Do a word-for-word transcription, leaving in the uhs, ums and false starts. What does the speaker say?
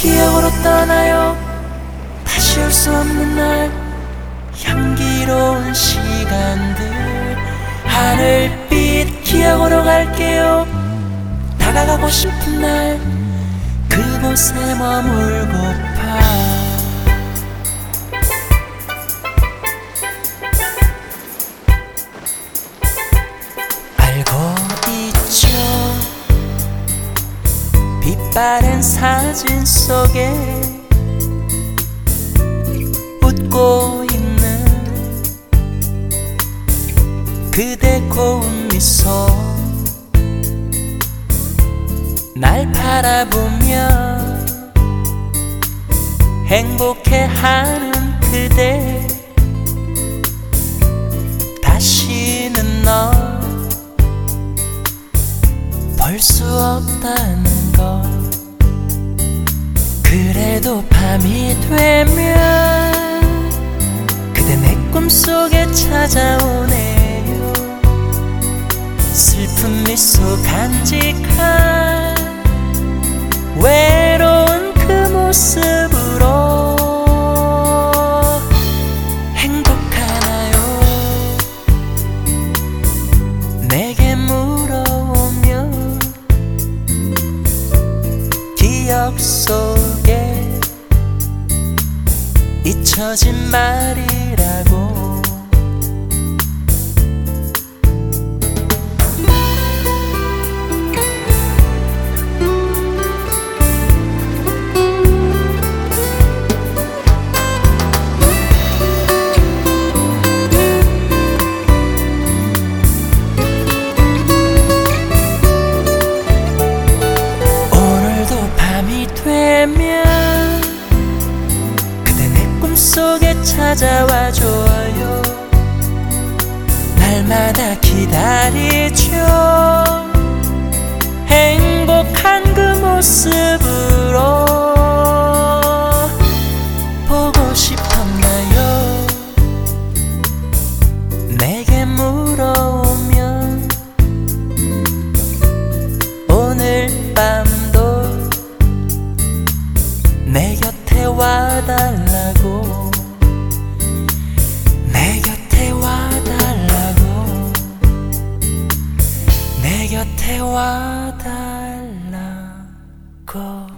기억으로 떠나요. 다시 올 수 없는 날, 향기로운 시간들. 하늘빛 기억으로 갈게요. 다가가고 싶은 날, 그곳에 머물고파. 빛바랜 사진 속에 웃고 있는 그대 고운 미소, 날 바라보며 행복해하는 그대. 다시는 너 볼 수 없다는 것. 그래도 밤이 되면 그대 내 꿈속에 찾아오네요. 슬픈 미소 간직한 외로운 그 모습으로 행복하나요? 내게 물어오면 기억 속에 잊혀진 말이라고. 오늘도 밤이 되면 속에 찾아와줘요. 날마다 기다리죠. 행복한 그 모습으로 보고 싶었나요? 내게 물어오면 오늘 밤도 내 곁에 와달라고. 내 곁에 와달라고. 내 곁에 와달라고.